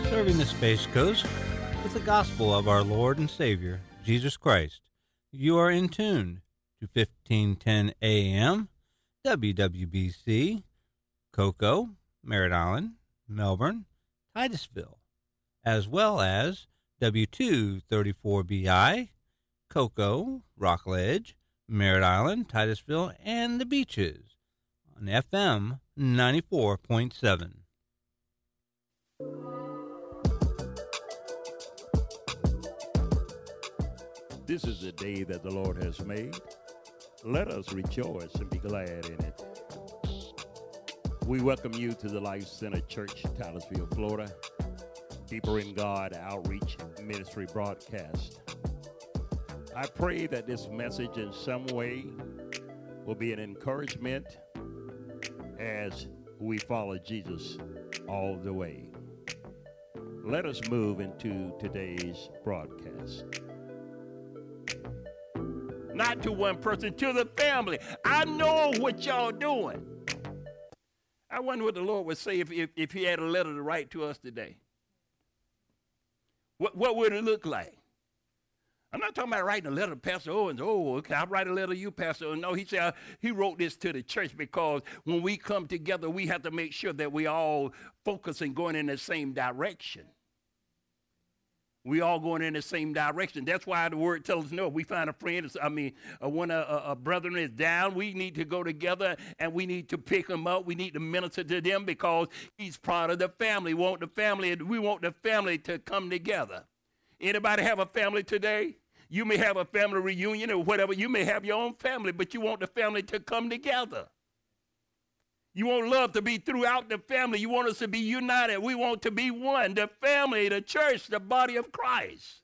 serving the Space Coast with the gospel of our Lord and Savior, Jesus Christ. You are in tune to 1510 AM, WWBC, Cocoa, Merritt Island, Melbourne, Titusville, as well as W234BI, Cocoa, Rockledge, Merritt Island, Titusville, and the Beaches on FM 94.7. This is the day that the Lord has made. Let us rejoice and be glad in it. We welcome you to the Life Center Church, Titusville, Florida. Deeper in God Outreach Ministry broadcast. I pray that this message in some way will be an encouragement as we follow Jesus all the way. Let us move into today's broadcast. Not to one person, to the family. I know what y'all doing. I wonder what the Lord would say if he had a letter to write to us today. What would it look like? I'm not talking about writing a letter to Pastor Owens. Oh, okay, I'll write a letter to you, Pastor Owens. No, he said he wrote this to the church because when we come together, we have to make sure that we all focus and going in the same direction. We all going in the same direction. That's why the word tells us, no, if we find a friend, when a brethren is down, we need to go together and we need to pick him up. We need to minister to them because he's part of the family. We want the family to come together. Anybody have a family today? You may have a family reunion or whatever. You may have your own family, but you want the family to come together. You want love to be throughout the family. You want us to be united. We want to be one. The family, the church, the body of Christ.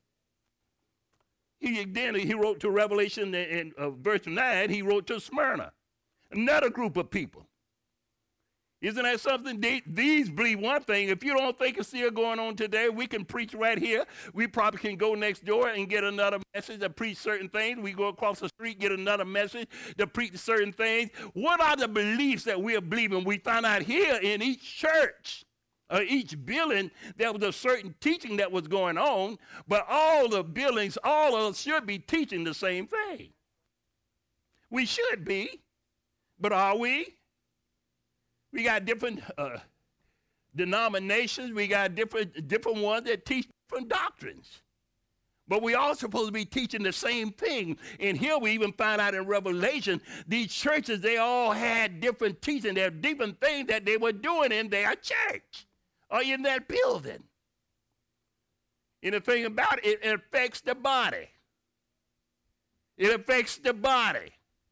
He wrote to Revelation in verse 9, he wrote to Smyrna, another group of people. Isn't that something? These believe one thing. If you don't think it's still going on today, we can preach right here. We probably can go next door and get another message to preach certain things. We go across the street, get another message to preach certain things. What are the beliefs that we are believing? We find out here in each church, each building, there was a certain teaching that was going on, but all the buildings, all of us should be teaching the same thing. We should be, but are we? We got different denominations. We got different ones that teach different doctrines. But we all supposed to be teaching the same thing. And here we even find out in Revelation, these churches, they all had different teaching. There are different things that they were doing in their church or in that building. And the thing about it, it affects the body. It affects the body.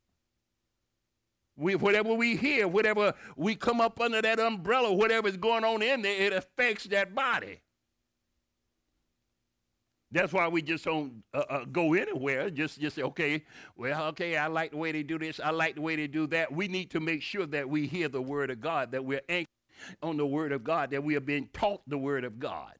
Whatever we hear, whatever we come up under that umbrella, whatever is going on in there, it affects that body. That's why we just don't go anywhere. Just say, okay, I like the way they do this. I like the way they do that. We need to make sure that we hear the word of God, that we're anchored on the word of God, that we are being taught the word of God.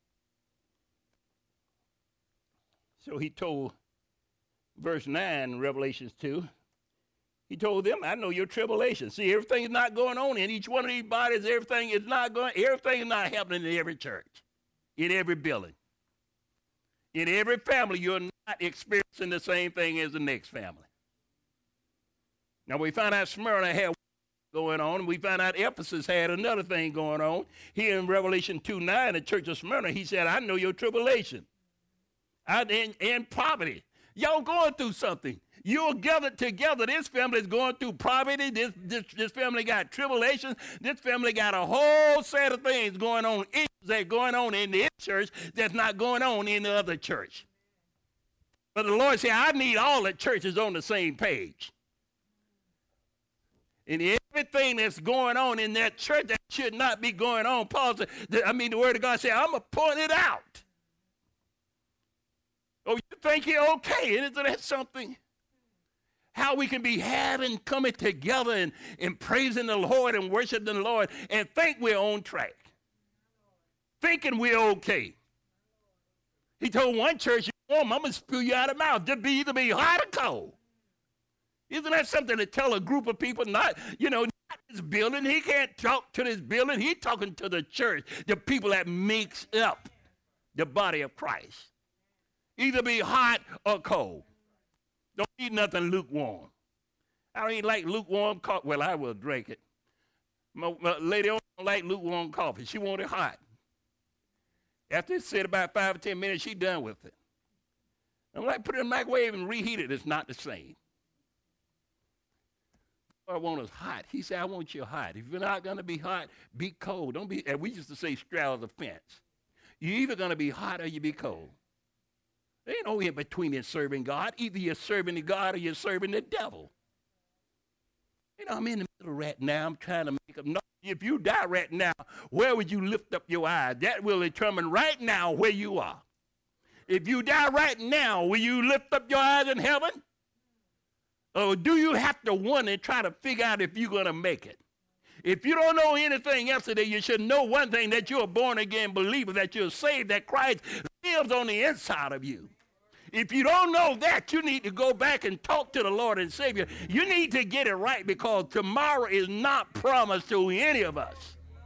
So he told, verse 9, Revelations 2, he told them, I know your tribulation. See, everything is not going on in each one of these bodies. Everything is not happening in every church, in every building. In every family, you're not experiencing the same thing as the next family. Now, we found out Smyrna had going on. We found out Ephesus had another thing going on. Here in Revelation 2:9, the church of Smyrna, he said, I know your tribulation and poverty. Y'all going through something. You're gathered together. This family is going through poverty. This family got tribulations. This family got a whole set of things going on, issues that are going on in this church that's not going on in the other church. But the Lord said, I need all the churches on the same page. And everything that's going on in that church that should not be going on, the word of God said, I'm going to point it out. Oh, you think you're okay? Isn't that something? How we can be coming together and praising the Lord and worshiping the Lord and think we're on track. Thinking we're okay. He told one church, I'm going to spew you out of the mouth. Just either be hot or cold. Isn't that something to tell a group of people? Not this building. He can't talk to this building. He's talking to the church, the people that makes up the body of Christ. Either be hot or cold. Don't eat nothing lukewarm. I don't even like lukewarm coffee. Well, I will drink it. My lady don't like lukewarm coffee. She want it hot. After it sit about 5 or 10 minutes, she done with it. I'm like, put it in the microwave and reheat it. It's not the same. What I want is hot. He said, I want you hot. If you're not going to be hot, be cold. Don't be, and we used to say straddle the fence. You're either going to be hot or you be cold. There ain't no in between in serving God. Either you're serving the God or you're serving the devil. You know, I'm in the middle right now. I'm trying to make up. No, if you die right now, where would you lift up your eyes? That will determine right now where you are. If you die right now, will you lift up your eyes in heaven? Or do you have to wonder and try to figure out if you're going to make it? If you don't know anything else today, you should know one thing, that you're a born-again believer, that you're saved, that Christ lives on the inside of you. If you don't know that, you need to go back and talk to the Lord and Savior. You need to get it right, because tomorrow is not promised to any of us.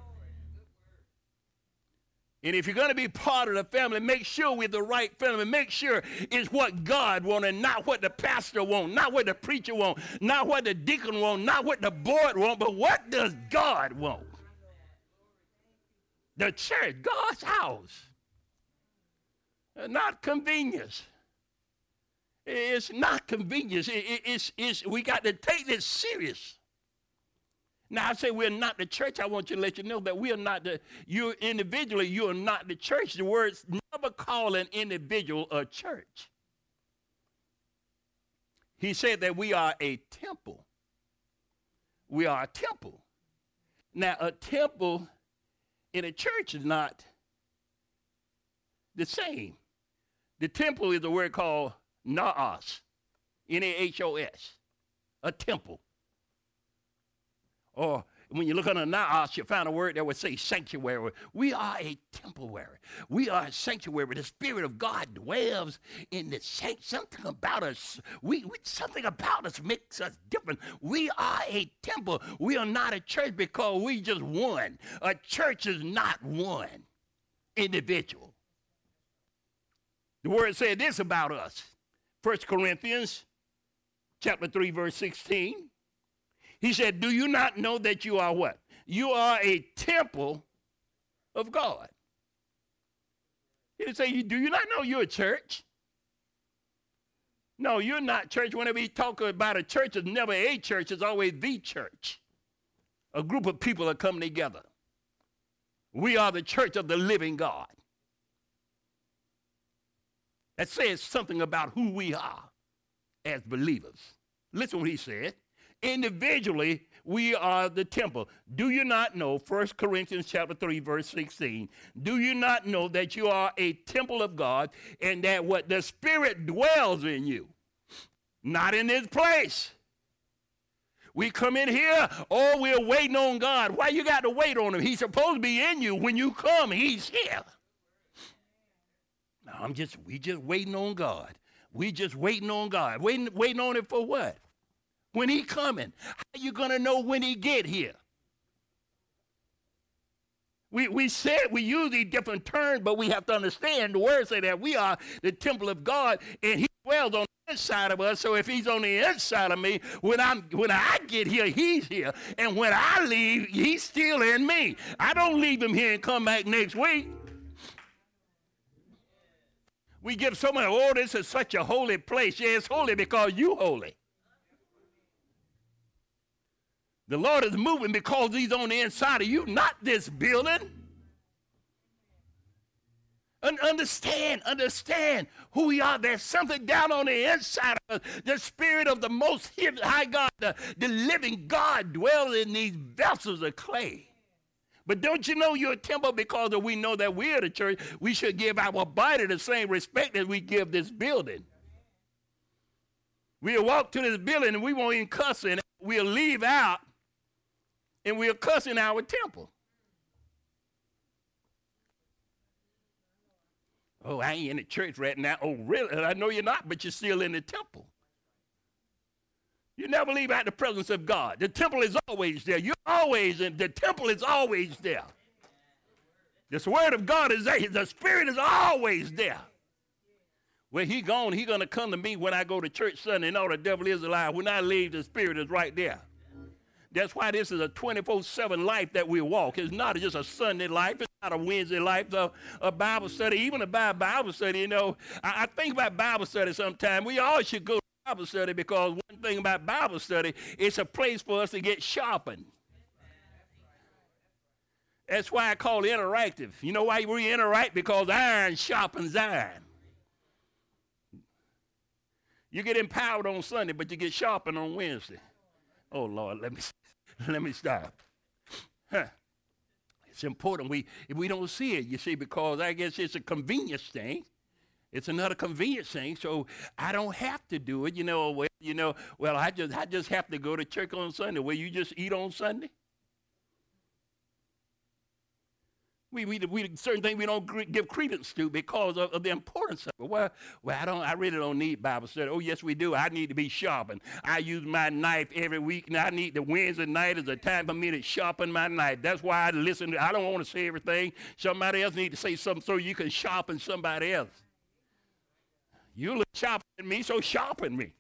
And if you're going to be part of the family, make sure we're the right family. Make sure it's what God wants and not what the pastor wants, not what the preacher wants, not what the deacon wants, not what the board wants, but what does God want? The church, God's house. Not convenience. It's not convenience. We got to take this serious. Now, I say we're not the church. I want you to let you know that we are not you individually, you are not the church. The words never call an individual a church. He said that we are a temple. We are a temple. Now, a temple in a church is not the same. The temple is a word called naos, N-A-H-O-S, a temple. Or when you look under naos, you find a word that would say sanctuary. We are a temporary. We are a sanctuary. The Spirit of God dwells in the sanctuary. Something about us, something about us makes us different. We are a temple. We are not a church because we just one. A church is not one individual. The word said this about us. 1 Corinthians chapter 3, verse 16. He said, do you not know that you are what? You are a temple of God. He didn't say, do you not know you're a church? No, you're not church. Whenever he talks about a church, it's never a church. It's always the church. A group of people are coming together. We are the church of the living God. That says something about who we are as believers. Listen what he said. Individually, we are the temple. Do you not know, 1 Corinthians chapter 3, verse 16, do you not know that you are a temple of God and that what the Spirit dwells in you? Not in this place. We come in here, oh, we're waiting on God. Why you got to wait on him? He's supposed to be in you. When you come, he's here. No, we just waiting on God. We just waiting on God. Waiting on it for what? When he coming. How you going to know when he get here? We said we use these different terms, but we have to understand the word say that we are the temple of God, and he dwells on the inside of us. So if he's on the inside of me, when I get here, he's here. And when I leave, he's still in me. I don't leave him here and come back next week. We give so much, oh, this is such a holy place. Yeah, it's holy because you holy. The Lord is moving because he's on the inside of you, not this building. Understand who we are. There's something down on the inside of us. The Spirit of the Most High God, the living God, dwells in these vessels of clay. But don't you know you're a temple? Because we know that we're the church, we should give our body the same respect as we give this building. We'll walk to this building and we won't even cuss in it. We'll leave out and we'll cuss in our temple. Oh, I ain't in the church right now. Oh, really? I know you're not, but you're still in the temple. You never leave out the presence of God. The temple is always there. You're always in. The temple is always there. This word of God is there. The Spirit is always there. When he gone, he going to come to me when I go to church Sunday. No, the devil is alive. When I leave, the Spirit is right there. That's why this is a 24/7 life that we walk. It's not just a Sunday life. It's not a Wednesday life. A Bible study, even a Bible study, you know. I think about Bible study sometimes. We all should go to Bible study because one thing about Bible study, it's a place for us to get sharpened. That's why I call it interactive. You know why we interact? Because iron sharpens iron. You get empowered on Sunday, but you get sharpened on Wednesday. Oh, Lord, let me stop. It's important if we don't see it, you see, because I guess it's a convenience thing. It's another convenience thing, so I don't have to do it. Well, I just have to go to church on Sunday. Well, you just eat on Sunday? We certain things we don't give credence to because of the importance of it. Well, I really don't need Bible study. Oh, yes, we do. I need to be sharpened. I use my knife every week, and I need the Wednesday night as a time for me to sharpen my knife. That's why I listen. I don't want to say everything. Somebody else needs to say something so you can sharpen somebody else. You look sharper than me, so sharpen me.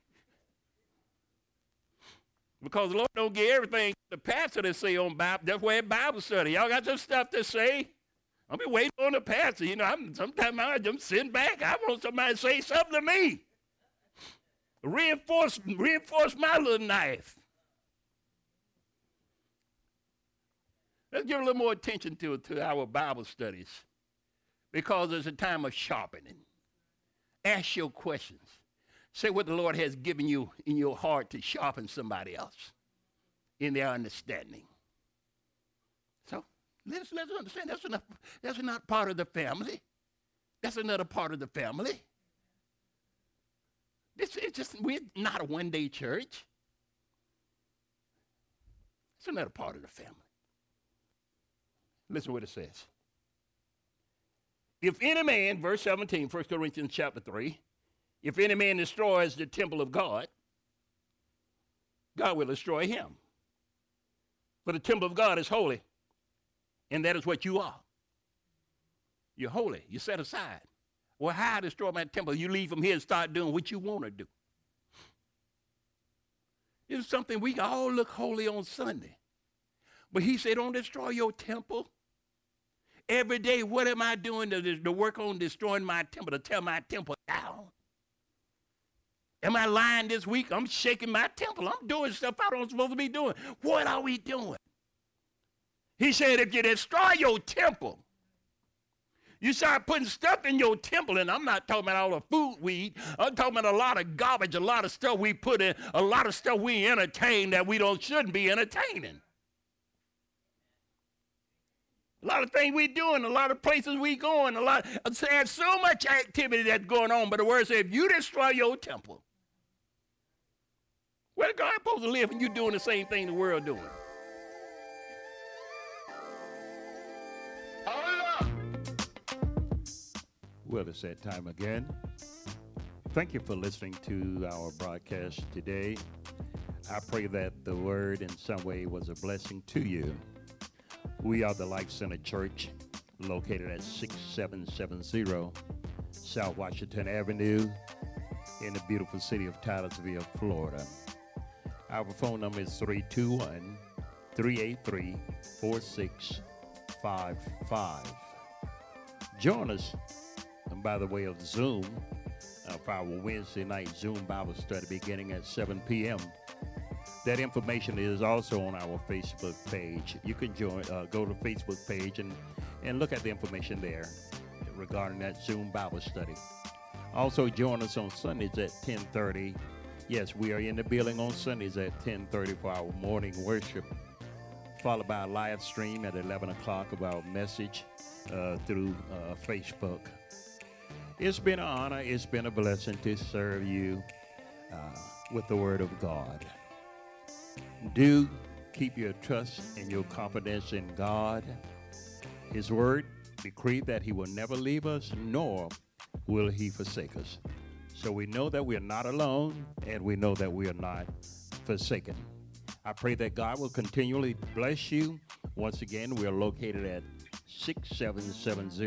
Because the Lord don't get everything the pastor to say on Bible. That's why Bible study. Y'all got some stuff to say. I'll be waiting on the pastor. Sometimes I'm sitting back. I want somebody to say something to me. Reinforce my little knife. Let's give a little more attention to our Bible studies because it's a time of sharpening. Ask your questions. Say what the Lord has given you in your heart to sharpen somebody else in their understanding. So let's understand that's not part of the family. That's another part of the family. We're not a one-day church. It's another part of the family. Listen to what it says. If any man, verse 17, 1 Corinthians chapter 3, if any man destroys the temple of God, God will destroy him. For the temple of God is holy, and that is what you are. You're holy. You're set aside. Well, how I destroy my temple? You leave from here and start doing what you want to do. It's something we all look holy on Sunday. But he said, don't destroy your temple. Every day, what am I doing to work on destroying my temple, to tear my temple down? Am I lying this week? I'm shaking my temple. I'm doing stuff I don't supposed to be doing. What are we doing? He said, if you destroy your temple, you start putting stuff in your temple, and I'm not talking about all the food we eat. I'm talking about a lot of garbage, a lot of stuff we put in, a lot of stuff we entertain that we shouldn't be entertaining. A lot of things we doing, a lot of places we going, there's so much activity that's going on, but the word says, if you destroy your temple, where God supposed to live and you doing the same thing the world doing? Well, it's that time again. Thank you for listening to our broadcast today. I pray that the word in some way was a blessing to you. We are the Life Center Church, located at 6770 South Washington Avenue in the beautiful city of Titusville, Florida. Our phone number is 321-383-4655. Join us by the way of Zoom for our Wednesday night Zoom Bible study beginning at 7 p.m. That information is also on our Facebook page. You can go to the Facebook page and look at the information there regarding that Zoom Bible study. Also join us on Sundays at 10:30. Yes, we are in the building on Sundays at 10:30 for our morning worship, followed by a live stream at 11 o'clock of our message through Facebook. It's been an honor. It's been a blessing to serve you with the Word of God. Do keep your trust and your confidence in God. His Word decreed that He will never leave us, nor will He forsake us. So we know that we are not alone, and we know that we are not forsaken. I pray that God will continually bless you. Once again, we are located at 6770